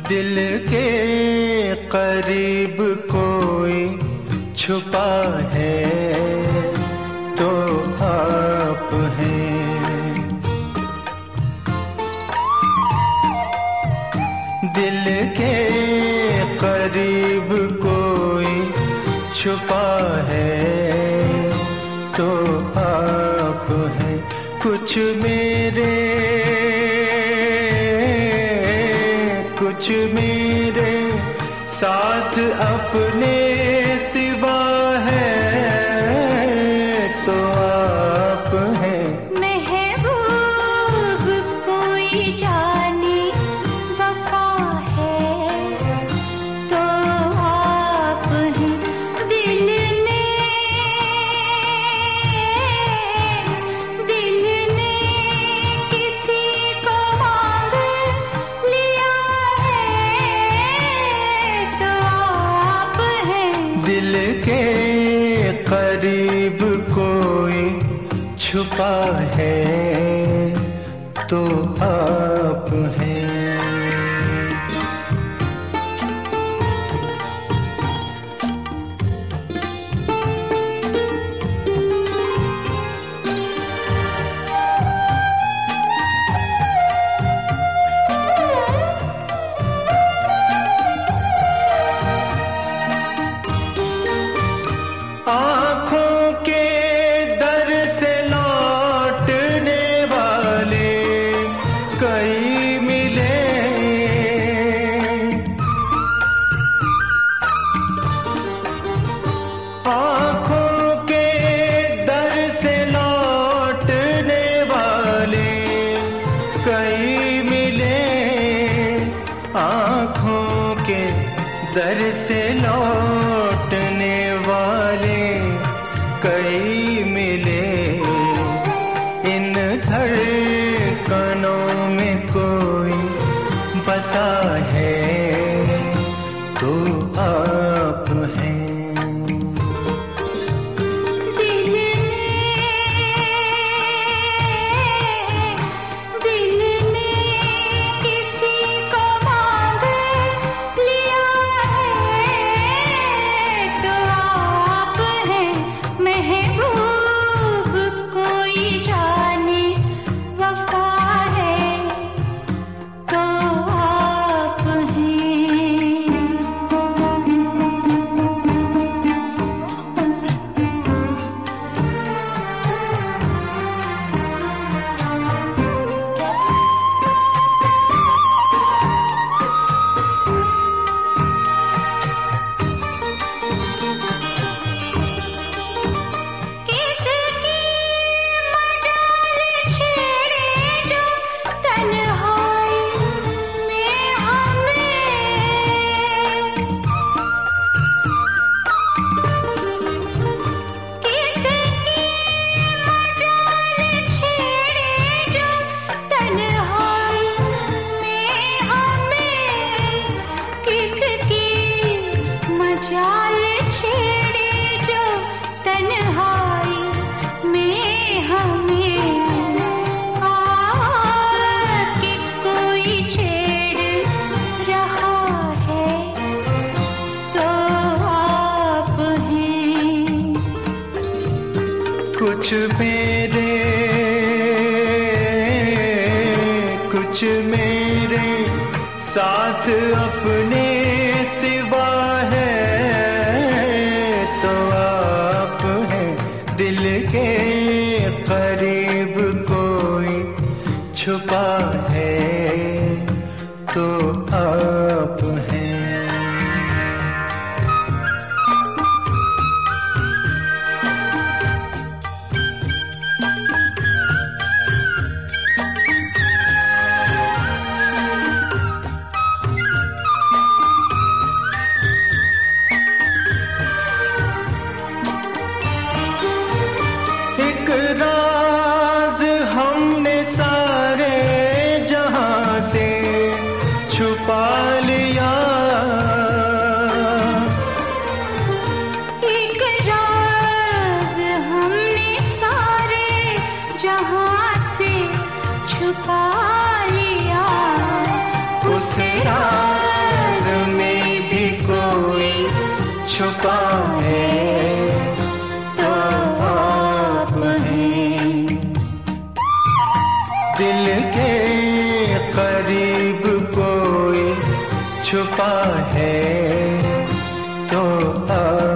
दिल के करीब कोई छुपा है तो आप हैं। दिल के करीब कोई छुपा है तो आप हैं। कुछ मेरे साथ अपने सिवा है तो आप हैं। महबूब कोई जाने वफा है तो आप हैं। दिल ने किसी को मांग लिया तो आप हैं। दिल के करीब कोई छुपा है तो आप हैं। आँखों के दर से लौटने वाले कई मिले। आँखों के दर से लौटने वाले कई मिले। आँखों के दर से लौटने वाले कई मिले। इन धड़कनों में कोई बसा है तो आप हैं। दिल ने किसी को मांग लिया है तो आप हैं। महबूब कोई जाने वफा है तो आप हैं। किसकी मजाल छेड़े जो तन्हाई में हमें। किसकी मजाल छेड़े जो तन्हाई में हमें। किसकी मजाल छेड़े जो तन्हाई में हमें। आके कोई छेड़ रहा है तो आप हैं। कुछ मेरे साथ अपने सिवा है तो आप हैं। दिल के करीब कोई छुपा है तो आप हैं। एक राज हमने सारे जहां से छुपा लिया। एक राज हमने सारे जहां से छुपा लिया। उस राज में भी कोई छुपा है तो आप हैं। दिल के करीब कोई छुपा है तो आप